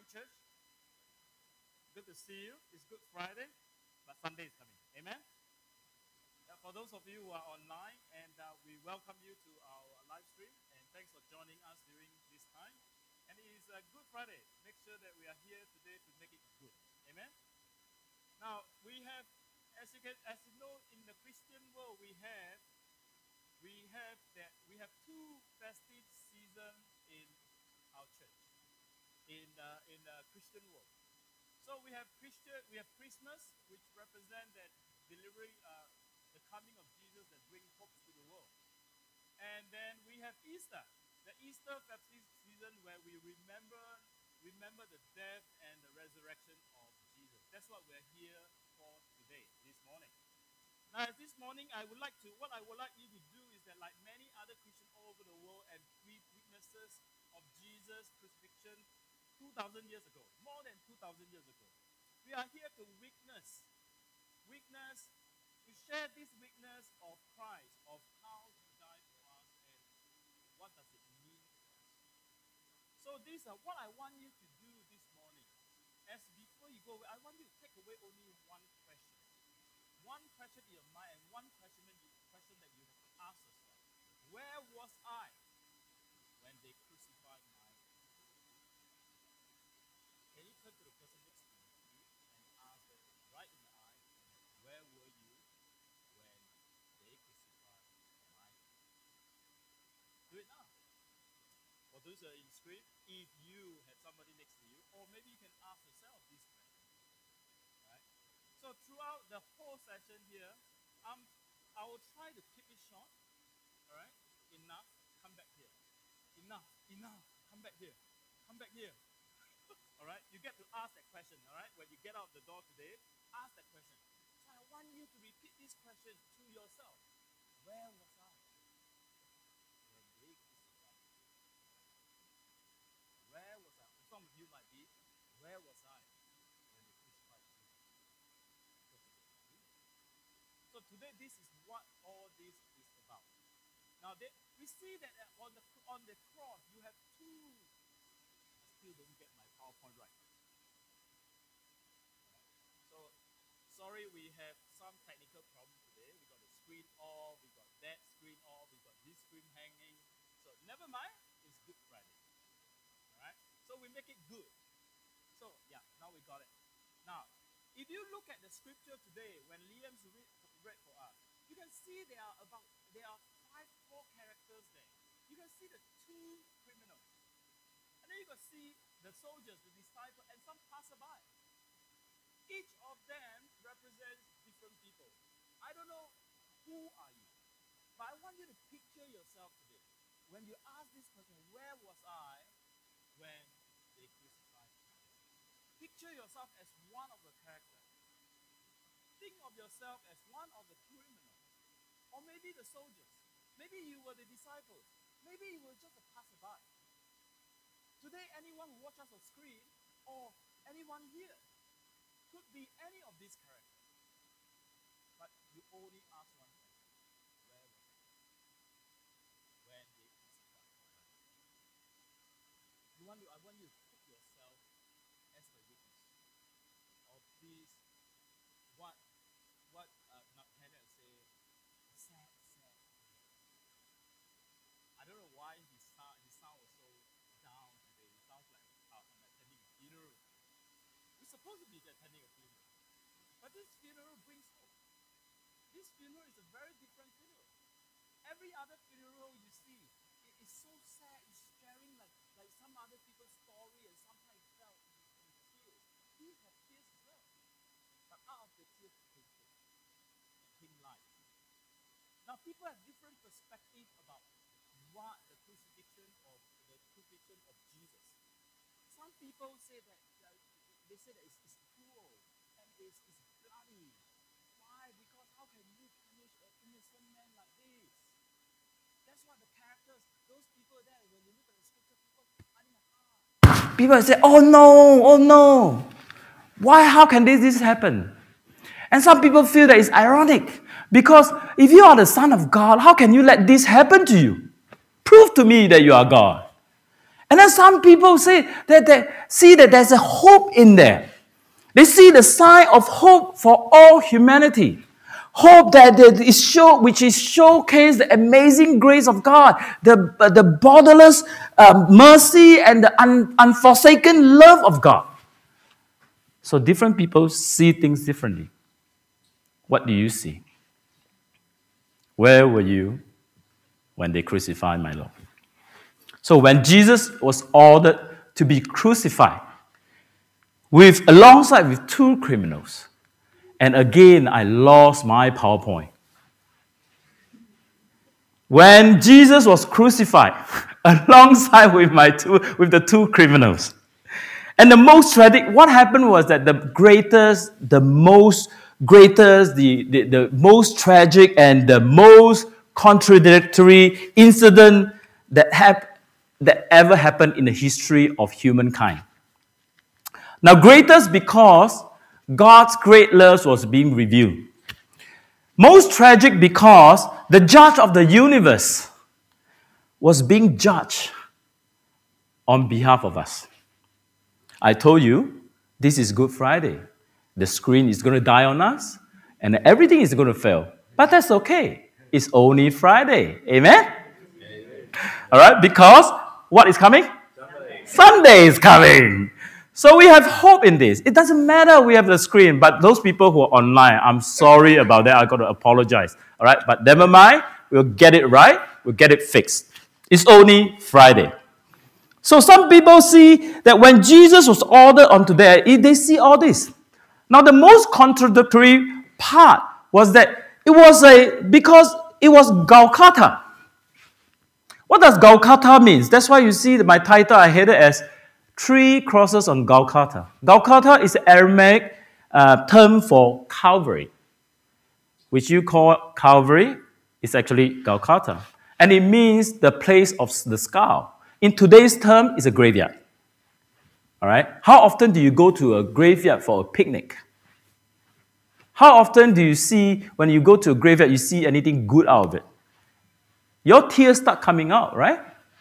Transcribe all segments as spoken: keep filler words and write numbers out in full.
morning, church. Good to see you. It's Good Friday, but Sunday is coming. Amen? Uh, for those of you who are online, and uh, we welcome you to our live stream, and thanks for joining us during this time. And it is a Good Friday. Make sure that we are here today to make it good. Amen? Now, we have, as you, can, as you know, in the Christian world, we have we have that we have two festive seasons in our church, in uh, in the Christian world. So we have Christian, we have Christmas, which represent that delivery, uh, the coming of Jesus that brings hope to the world. And then we have Easter, the Easter festive season where we remember remember the death and the resurrection of Jesus. That's what we're here for today, this morning. Now, this morning, I would like to, what I would like you to do is that, like many other Christians all over the world and witnesses of Jesus' crucifixion two thousand years ago, more than two thousand years ago, we are here to witness, witness, to share this witness of Christ, of how He died for us and what does it mean to us. So, these are what I want you to do this morning. As before you go away, I want you to take away only one question. One question in your mind and one question that you, question that you have to ask yourself. Where was I when they crucified my Lord? Can you turn to the person next to you and ask them right in the eye, where were you when they crucified my Lord? Do it now. For those who are in screen, if you have somebody next to you, or maybe you can ask yourself this question. So throughout the whole session here, um, I will try to keep it short. All right? Enough. Come back here. Enough. Enough. Come back here. Come back here. All right? You get to ask that question. All right? When you get out the door today, ask that question. So I want you to repeat this question to yourself. Where was I when they crucified me? Where was I? Some of you might be, where was I? So today, this is what all this is about. Now, they, we see that on the on the cross, you have two. I still don't get my PowerPoint right. So, sorry, we have some technical problem today. We got the screen off, we got that screen off, we got this screen hanging. So, never mind, it's Good Friday. All right? So, we make it good. So, yeah, now we got it. Now, if you look at the scripture today, when Liam's read, read for us, you can see there are about there are five, four characters there. You can see the two criminals, and then you can see the soldiers, the disciples, and some passerby. Each of them represents different people. I don't know who are you, but I want you to picture yourself today. When you ask this question, where was I when they crucified me? Picture yourself as one of the characters. Think of yourself as one of the criminals, or maybe the soldiers. Maybe you were the disciples. Maybe you were just a passerby. Today, anyone who watches us on screen, or anyone here, could be any of these characters. But you only ask one question. Where was I when they crucified me? You want to, I want you to put yourself as the witness of this. What What uh, not Hannah say? Sad, sad. I don't know why his sound, his sound was so down today. It sounds like uh, I'm attending a funeral. We're supposed to be attending a funeral, but this funeral brings hope. This funeral is a very different funeral. Every other funeral you see, it is so sad. It's sharing like like some other people's story, and sometimes it felt in, in tears. He had tears as well, but out of the tears came hope. Life. Now, people have different perspective about what the crucifixion of the crucifixion of Jesus. Some people say that uh, they say that it's, it's cruel and it's, it's bloody. Why? Because how can you punish an innocent man like this? That's what the characters, those people there, when you look at the scripture, people are in the heart. People say, "Oh no, oh no! Why? How can this this happen?" And some people feel that it's ironic because if you are the Son of God, how can you let this happen to you? Prove to me that you are God. And then some people say that they see that there's a hope in there. They see the sign of hope for all humanity. Hope that is show, which is showcase the amazing grace of God, the, the borderless uh, mercy and the un, unforsaken love of God. So different people see things differently. What do you see? Where were you when they crucified my Lord? So when Jesus was ordered to be crucified, with alongside with two criminals, and again I lost my PowerPoint. When Jesus was crucified, alongside with my two, with the two criminals, and the most tragic, what happened was that the greatest, the most greatest, the, the, the most tragic and the most contradictory incident that happened that ever happened in the history of humankind. Now, greatest because God's great love was being revealed. Most tragic because the judge of the universe was being judged on behalf of us. I told you, this is Good Friday. The screen is going to die on us, and everything is going to fail. But that's okay. It's only Friday. Amen? Amen. All right, because what is coming? Sunday. Sunday is coming. So we have hope in this. It doesn't matter we have the screen, but those people who are online, I'm sorry about that. I've got to apologize. All right, but never mind. We'll get it right. We'll get it fixed. It's only Friday. So some people see that when Jesus was ordered onto there, they see all this. Now the most contradictory part was that it was a, because it was Golgotha. What does Golgotha mean? That's why you see my title, I had it as Three Crosses on Golgotha. Golgotha is an Aramaic uh, term for Calvary, which you call Calvary is actually Golgotha. And it means the place of the skull. In today's term, it's a graveyard. All right? How often do you go to a graveyard for a picnic? How often do you see, when you go to a graveyard, you see anything good out of it? Your tears start coming out, right?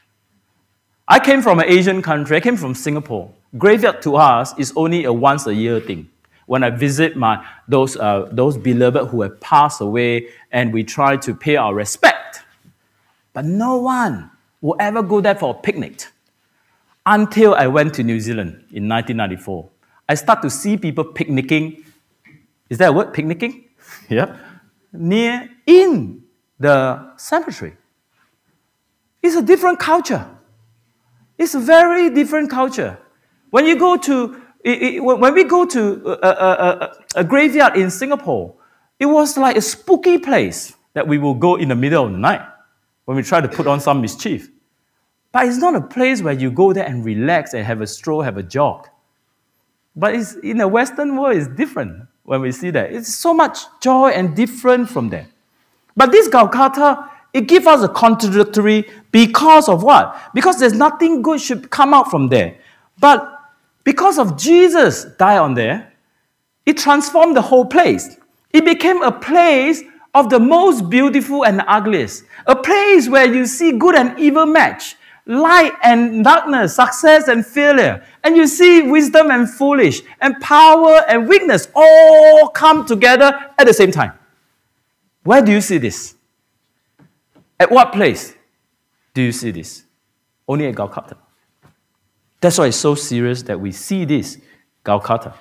I came from an Asian country. I came from Singapore. Graveyard to us is only a once a year thing. When I visit my those uh, those beloved who have passed away, and we try to pay our respect. But no one will ever go there for a picnic. Until I went to New Zealand in nineteen ninety-four. I start to see people picnicking. Is that a word? Picnicking? Yeah. Near, in the cemetery. It's a different culture. It's a very different culture. When you go to, it, it, when we go to a, a, a, a graveyard in Singapore, it was like a spooky place that we will go in the middle of the night when we try to put on some mischief. But it's not a place where you go there and relax and have a stroll, have a jog. But it's, in the Western world, it's different when we see that. It's so much joy and different from there. But this Golgotha, it gives us a contradictory because of what? Because there's nothing good should come out from there. But because of Jesus died on there, it transformed the whole place. It became a place of the most beautiful and ugliest. A place where you see good and evil match. Light and darkness, success and failure. And you see wisdom and foolish, and power and weakness all come together at the same time. Where do you see this? At what place do you see this? Only at Golgotha. That's why it's so serious that we see this Golgotha.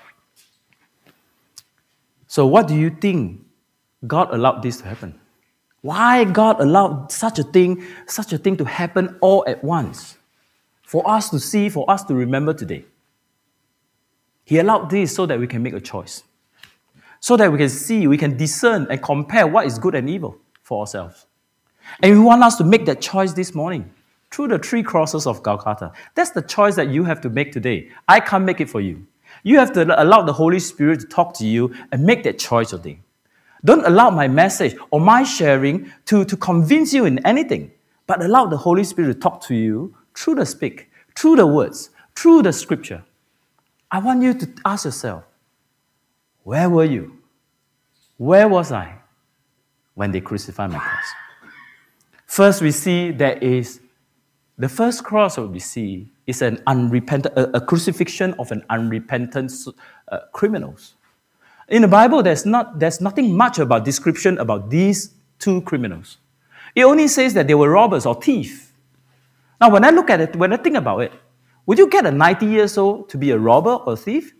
So what do you think God allowed this to happen? Why God allowed such a thing, such a thing to happen all at once? For us to see, for us to remember today. He allowed this so that we can make a choice. So that we can see, we can discern and compare what is good and evil for ourselves. And we want us to make that choice this morning through the three crosses of Golgotha. That's the choice that you have to make today. I can't make it for you. You have to allow the Holy Spirit to talk to you and make that choice today. Don't allow my message or my sharing to, to convince you in anything, but allow the Holy Spirit to talk to you through the speak, through the words, through the scripture. I want you to ask yourself, where were you? Where was I when they crucified my cross? First, we see there is, the first cross that we see is an unrepentant, a, a crucifixion of an unrepentant uh, criminals. In the Bible, there's not there's nothing much about description about these two criminals. It only says that they were robbers or thieves. Now, when I look at it, when I think about it, would you get a ninety years old to be a robber or a thief?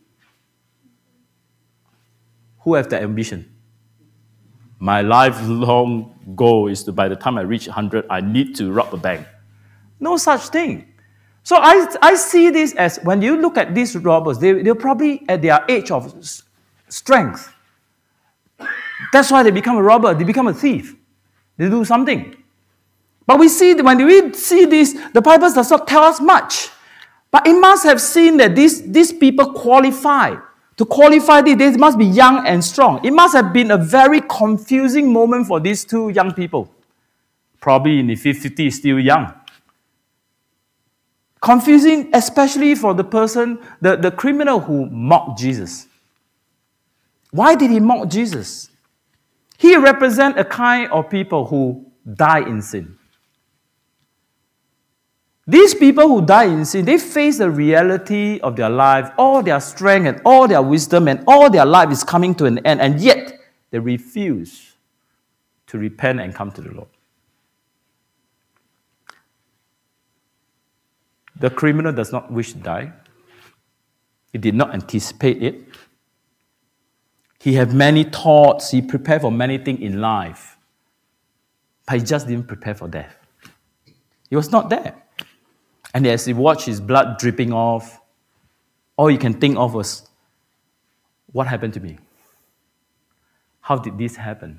Who have that ambition? My lifelong goal is to, by the time I reach one hundred, I need to rob a bank. No such thing. So I, I see this as, when you look at these robbers, they, they're probably at their age of s- strength. That's why they become a robber, they become a thief. They do something. But we see, when we see this, the Bible does not tell us much. But it must have seen that these, these people qualify. To qualify this, they must be young and strong. It must have been a very confusing moment for these two young people. Probably in the fifties, still young. Confusing, especially for the person, the, the criminal who mocked Jesus. Why did he mock Jesus? He represents a kind of people who die in sin. These people who die in sin, they face the reality of their life, all their strength and all their wisdom and all their life is coming to an end, and yet they refuse to repent and come to the Lord. The criminal does not wish to die. He did not anticipate it. He had many thoughts. He prepared for many things in life. But he just didn't prepare for death. He was not there. And as he watched his blood dripping off, all he can think of was, what happened to me? How did this happen?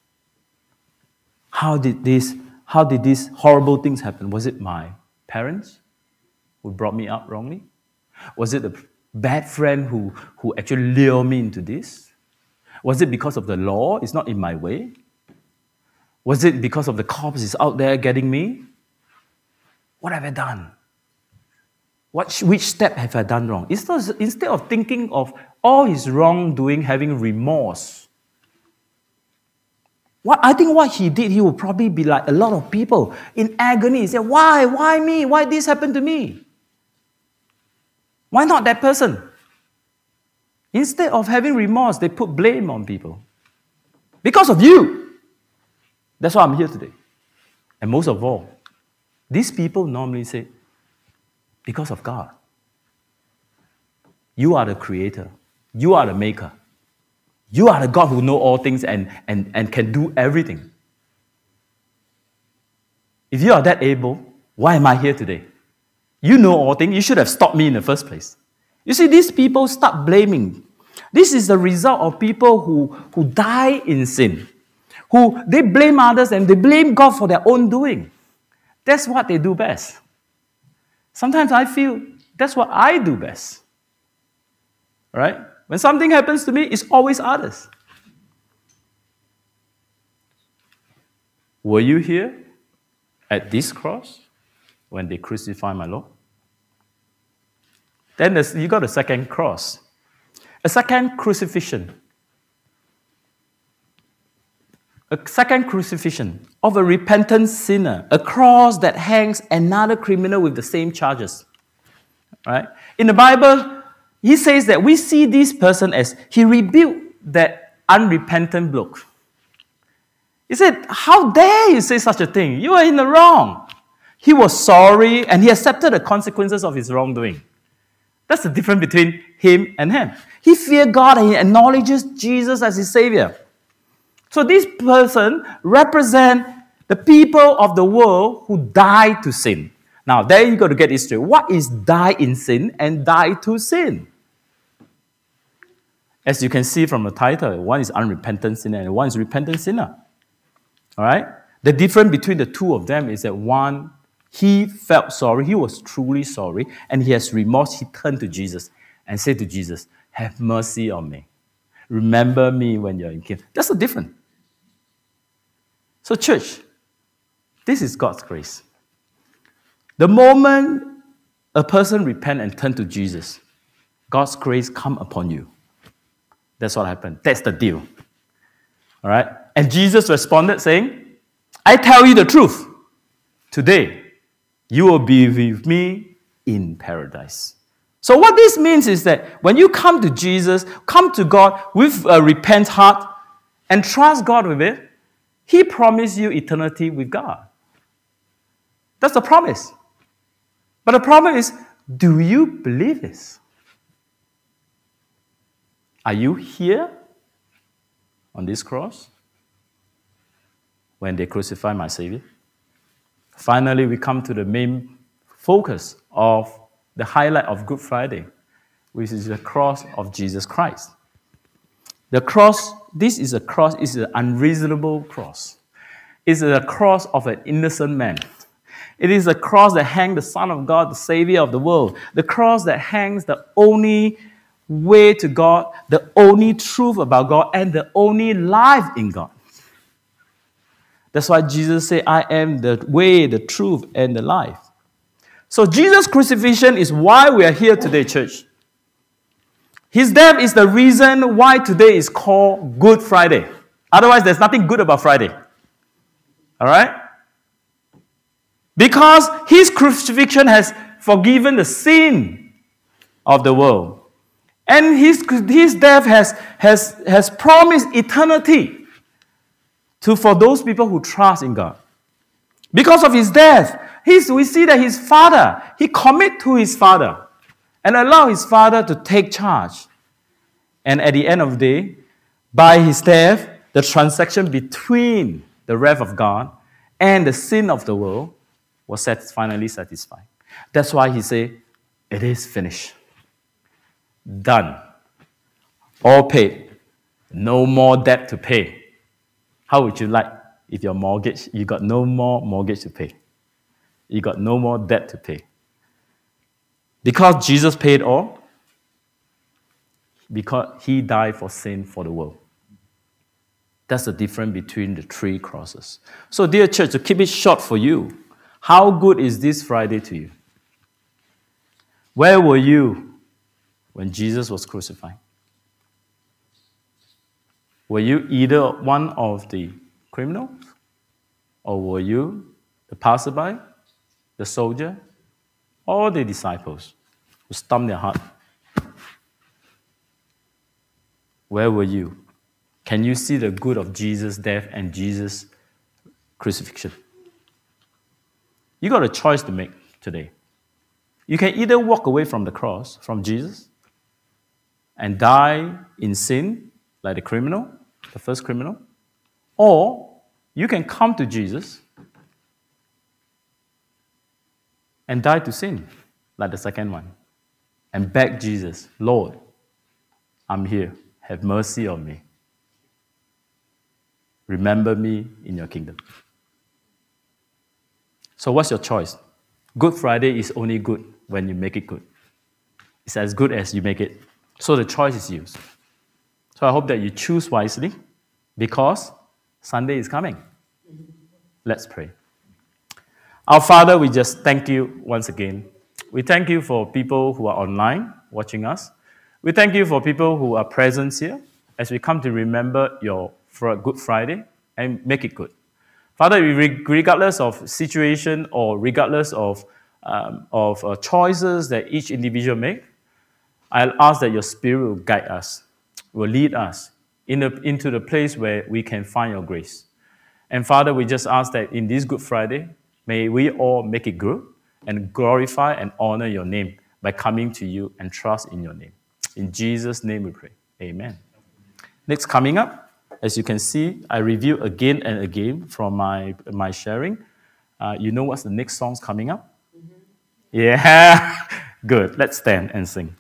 How did this, how did these horrible things happen? Was it my parents who brought me up wrongly? Was it a bad friend who, who actually lured me into this? Was it because of the law? It's not in my way. Was it because of the cops is out there getting me? What have I done? What, which step have I done wrong? Instead, instead of thinking of all his wrongdoing, having remorse, what, I think what he did, he will probably be like a lot of people in agony. He said, why? Why me? Why this happened to me? Why not that person? Instead of having remorse, they put blame on people. Because of you. That's why I'm here today. And most of all, these people normally say, because of God. You are the creator. You are the maker. You are the God who knows all things and, and, and can do everything. If you are that able, why am I here today? You know all things. You should have stopped me in the first place. You see, these people start blaming. This is the result of people who, who die in sin. Who they blame others and they blame God for their own doing. That's what they do best. Sometimes I feel that's what I do best. Right? When something happens to me, it's always others. Were you here at this cross when they crucified my Lord? Then you got a second cross. A second crucifixion. A second crucifixion of a repentant sinner, a cross that hangs another criminal with the same charges. Right? In the Bible, he says that we see this person as he rebuked that unrepentant bloke. He said, how dare you say such a thing? You are in the wrong. He was sorry and he accepted the consequences of his wrongdoing. That's the difference between him and him. He feared God and he acknowledges Jesus as his Savior. So this person represents the people of the world who died to sin. Now, there you got to get this straight. What is die in sin and die to sin? As you can see from the title, one is unrepentant sinner and one is repentant sinner. All right? The difference between the two of them is that one, he felt sorry, he was truly sorry, and he has remorse. He turned to Jesus and said to Jesus, have mercy on me. Remember me when you're in kingdom. That's the difference. So church, this is God's grace. The moment a person repent and turn to Jesus, God's grace come upon you. That's what happened. That's the deal. All right? And Jesus responded saying, I tell you the truth. Today, you will be with me in paradise. So what this means is that when you come to Jesus, come to God with a repent heart and trust God with it, He promised you eternity with God. That's the promise. But the problem is, do you believe this? Are you here on this cross when they crucify my Savior? Finally, we come to the main focus of the highlight of Good Friday, which is the cross of Jesus Christ. The cross, this is a cross, is an unreasonable cross. It's a cross of an innocent man. It is a cross that hangs the Son of God, the Savior of the world. The cross that hangs the only way to God, the only truth about God, and the only life in God. That's why Jesus said, I am the way, the truth, and the life. So Jesus' crucifixion is why we are here today, church. His death is the reason why today is called Good Friday. Otherwise, there's nothing good about Friday. All right? Because his crucifixion has forgiven the sin of the world. And his, his death has, has, has promised eternity to, for those people who trust in God. Because of his death, He's, we see that his father, he commit to his father and allow his father to take charge. And at the end of the day, by his death, the transaction between the wrath of God and the sin of the world was set, finally satisfied. That's why he said, it is finished. Done. All paid. No more debt to pay. How would you like if your mortgage, you got no more mortgage to pay? You got no more debt to pay. Because Jesus paid all, because he died for sin for the world. That's the difference between the three crosses. So, dear church, to keep it short for you, how good is this Friday to you? Where were you when Jesus was crucified? Were you either one of the criminals, or were you the passerby, the soldier, or the disciples who stumped their heart? Where were you? Can you see the good of Jesus' death and Jesus' crucifixion? You got a choice to make today. You can either walk away from the cross, from Jesus, and die in sin like the criminal, the first criminal, or you can come to Jesus and die to sin like the second one and beg Jesus, Lord, I'm here. Have mercy on me. Remember me in your kingdom. So what's your choice? Good Friday is only good when you make it good. It's as good as you make it. So the choice is yours. So I hope that you choose wisely because Sunday is coming. Let's pray. Our Father, we just thank you once again. We thank you for people who are online watching us. We thank you for people who are present here as we come to remember your Good Friday and make it good. Father, regardless of situation or regardless of, um, of uh, choices that each individual make, I'll ask that your Spirit will guide us, will lead us in the, into the place where we can find your grace. And Father, we just ask that in this Good Friday, may we all make it good and glorify and honor your name by coming to you and trust in your name. In Jesus' name we pray. Amen. Next, coming up, as you can see, I review again and again from my, my sharing. Uh, you know what's the next song's coming up? Mm-hmm. Yeah. Good. Let's stand and sing.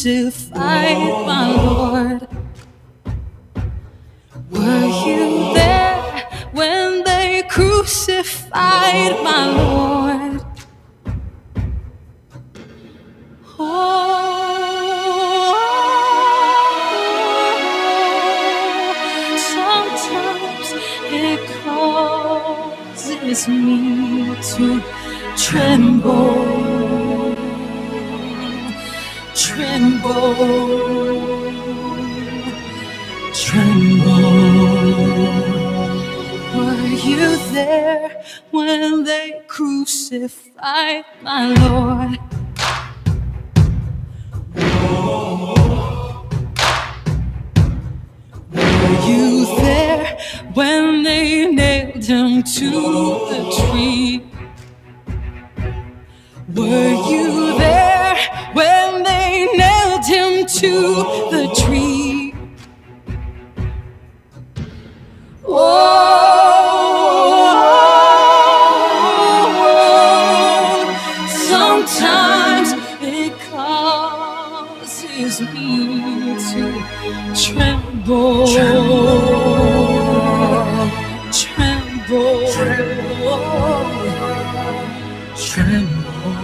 crucified, my Lord? Were you there when they crucified my Lord? Oh, sometimes it causes me to tremble, tremble, tremble. Were you there when they crucified my Lord? Were you there when they nailed him to the tree? Were you there when they nailed him to the tree? Oh, sometimes it causes me to tremble, tremble, tremble, tremble.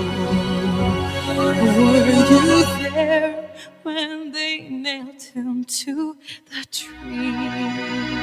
Were you there when they nailed him to the tree?